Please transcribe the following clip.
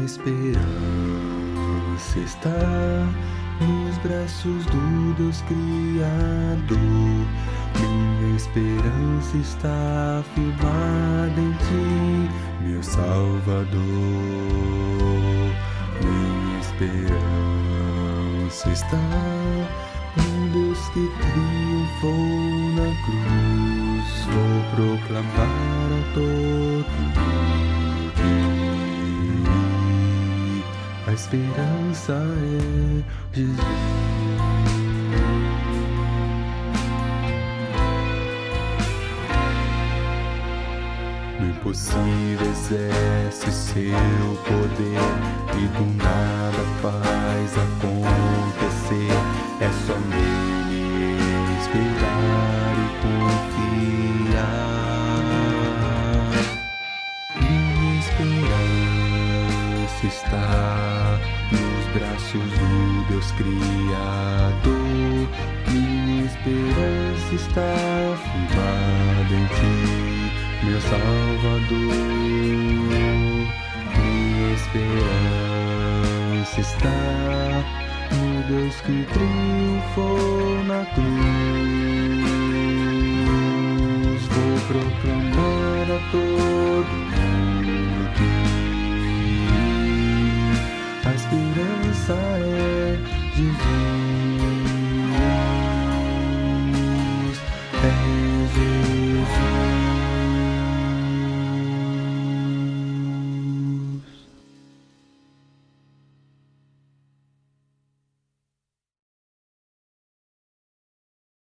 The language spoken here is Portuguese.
esperança está nos braços do Deus Criador. Minha esperança está firmada em Ti, meu Salvador. Minha esperança está no Deus que triunfou na cruz. Vou proclamar a todo mundo que a esperança é Jesus. No impossível exerce seu poder e do nada faz acontecer. É só nele esperar e confiar. Minha esperança está nos braços do Deus Criador. Minha esperança está firmada em Ti, meu Salvador. Minha esperança está no Deus que triunfou na cruz. Vou proclamar a todo mundo que a esperança é Jesus.